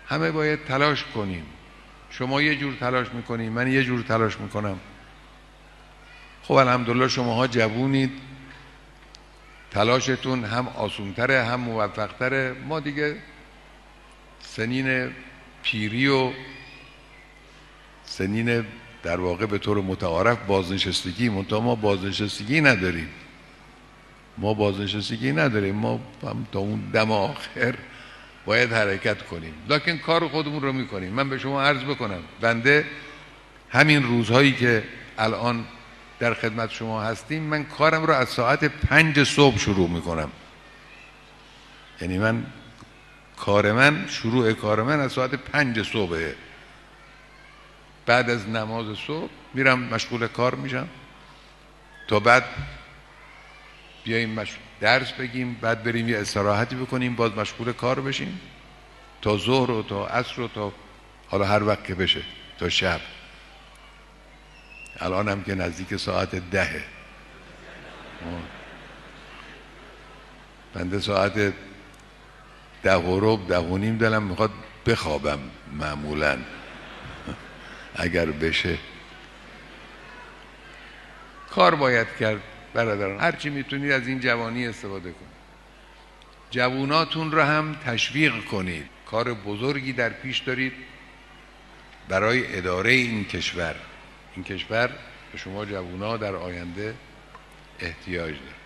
همه باید تلاش کنیم. شما یه جور تلاش میکنیم، من یه جور تلاش میکنم. خب الحمدلله شماها جوونید، تلاشتون هم آسونتره هم موفقتره. ما دیگه سنین پیری و سنین در واقع به طور متعارف بازنشستگی، منتها ما بازنشستگی نداریم. ما هم تا اون دم آخر باید حرکت کنیم، لکن کار خودمون رو میکنیم. من به شما عرض بکنم بنده همین روزهایی که الان در خدمت شما هستیم، من کارم رو از ساعت 5 صبح شروع میکنم. یعنی شروع کار من از ساعت 5 صبحه. بعد از نماز صبح میرم مشغول کار میشم تا بعد بیاییم درس بگیم، بعد بریم یه استراحتی بکنیم، باز مشغول کار بشیم تا ظهر و تا عصر و تا حالا هر وقت که بشه تا شب. الان هم که نزدیک ساعت 10. بنده ساعت 10 و ربع 10 و نیم دلم میخواد بخوابم معمولا اگر بشه. کار باید کرد برادران، هرچی میتونید از این جوانی استفاده کنید. جواناتون رو هم تشویق کنید. کار بزرگی در پیش دارید برای اداره این کشور. این کشور به شما جوانا در آینده احتیاج داره.